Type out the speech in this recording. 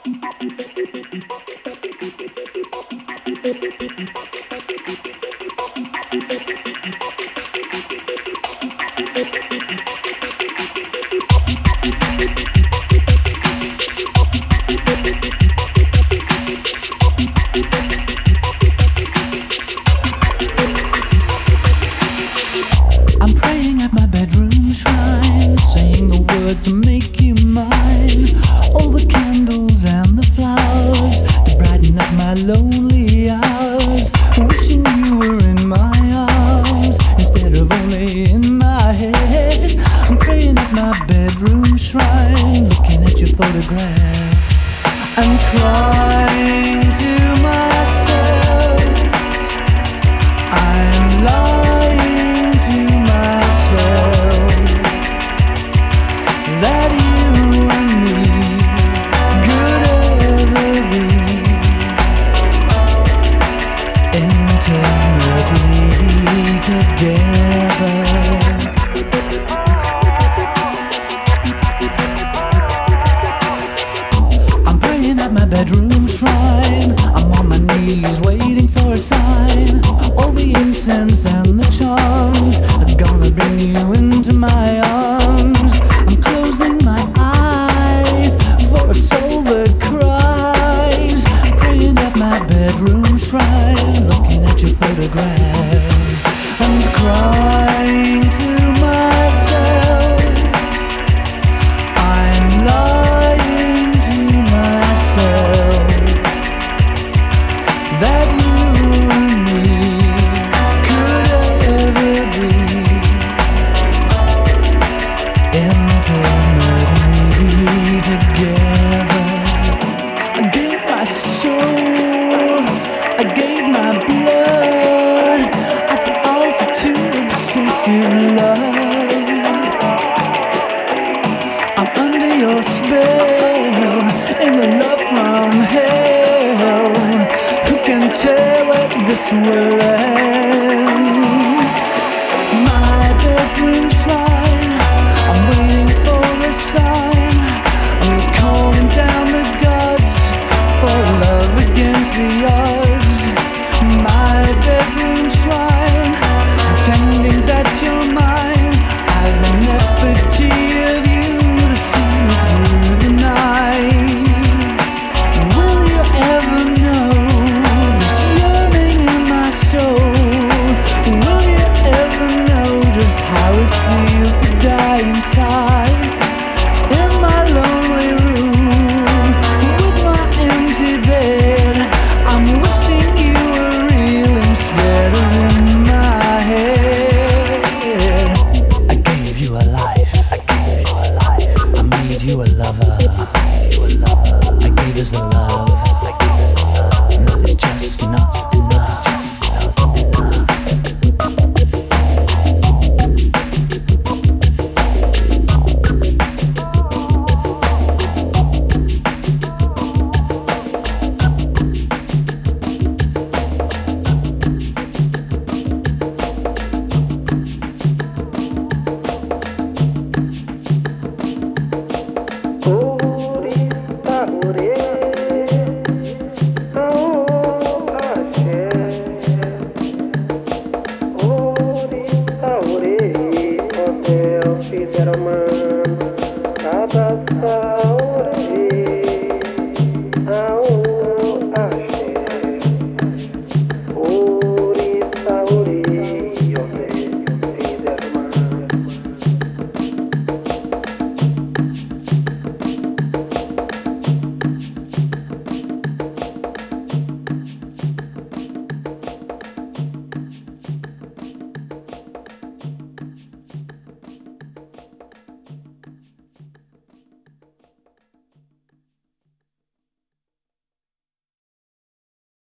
I'm praying at my bedroom shrine, saying the word to make you mine. All the candles and the flowers to brighten up my lonely hours. Wishing you were in my arms instead of only in my head. I'm praying at my bedroom shrine, looking at your photograph. I'm crying to myself. I'm lying to myself that you and me could ever be intimately together. I'm praying at my bedroom shrine. I'm on my knees waiting for a sign. All the incense and the charms are gonna bring you into my arms. I'm closing my eyes for a soul that cries. Praying at my bedroom shrine, looking at your photograph and crying to myself. I'm lying to myself that you and me could ever be intimately together. I gave my soul, I gave my blood at the altar to obsessive love. I'm under your spell, in the love from hell. Who can tell what this world